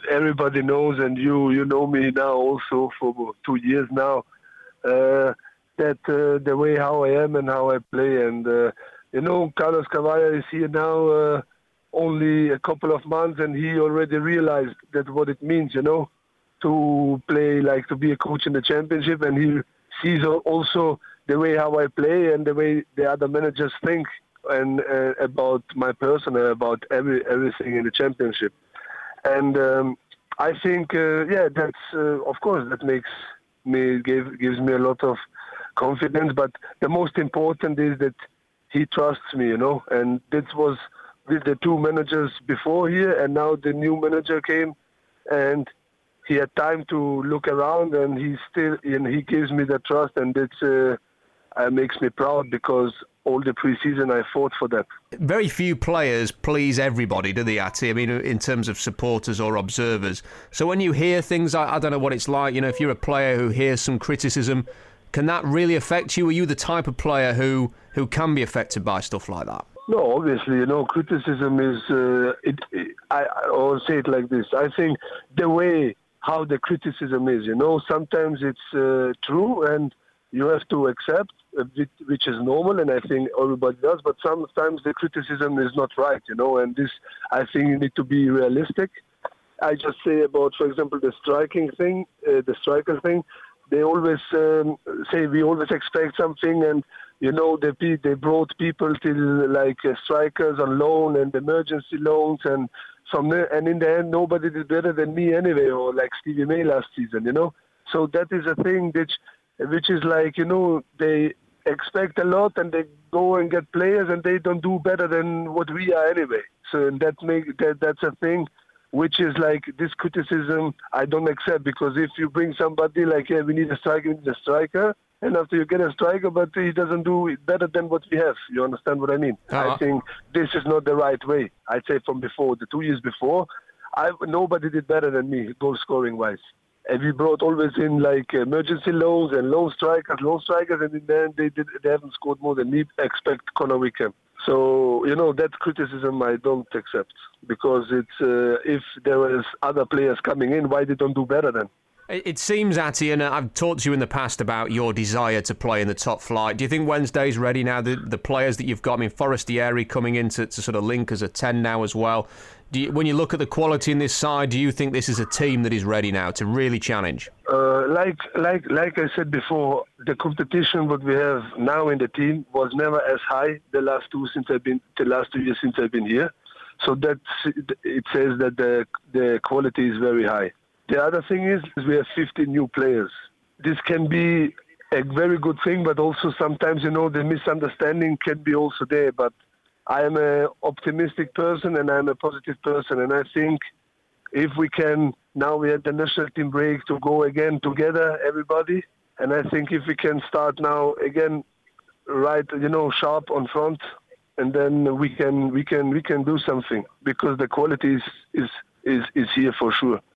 everybody knows, and you know me now also for 2 years now, that the way how I am and how I play. And, Carlos Cavalla is here now only a couple of months, and he already realized that what it means, to play, like to be a coach in the championship. And he sees also the way how I play and the way the other managers think and about my person and about everything in the championship. And I think, that's of course that gives me a lot of confidence. But the most important is that he trusts me, and this was with the two managers before here, and now the new manager came, and he had time to look around, and he gives me the trust, and it makes me proud because all the preseason I fought for that. Very few players please everybody, do they, Ati? I mean, in terms of supporters or observers. So when you hear things, I don't know what it's like, if you're a player who hears some criticism, can that really affect you? Are you the type of player who can be affected by stuff like that? No, obviously, criticism is, I always say it like this. I think the way how the criticism is, sometimes it's true and you have to accept, which is normal, and I think everybody does, but sometimes the criticism is not right, and this, I think you need to be realistic. I just say about, for example, the striker thing, they always say we always expect something, and they brought people till like strikers on loan and emergency loans, and in the end nobody did better than me anyway, or like Stevie May last season, So that is a thing which is like, they expect a lot and they go and get players and they don't do better than what we are anyway. So that's a thing which is like this criticism I don't accept, because if you bring somebody like, we need a striker, and after you get a striker, but he doesn't do it better than what we have. You understand what I mean? I think this is not the right way. I'd say from before, the 2 years before, nobody did better than me, goal scoring wise. And we brought always in like emergency loans and loan strikers, and in the end they haven't scored more than me, except Conor Wickham. So, that criticism I don't accept, because it's if there was other players coming in, why they don't do better then? It seems, Ati, and I've talked to you in the past about your desire to play in the top flight. Do you think Wednesday's ready now? The players that you've got, I mean, Forestieri coming in to sort of link as a 10 now as well. When you look at the quality in this side, do you think this is a team that is ready now to really challenge? Like I said before, the competition what we have now in the team was never as high the last 2 years since I've been here. So it says that the quality is very high. The other thing is we have 50 new players. This can be a very good thing, but also sometimes, the misunderstanding can be also there. But I am an optimistic person and I'm a positive person. And I think if we can, now we had the national team break to go again together, everybody. And I think if we can start now again, right, sharp on front, and then we can do something, because the quality is here for sure.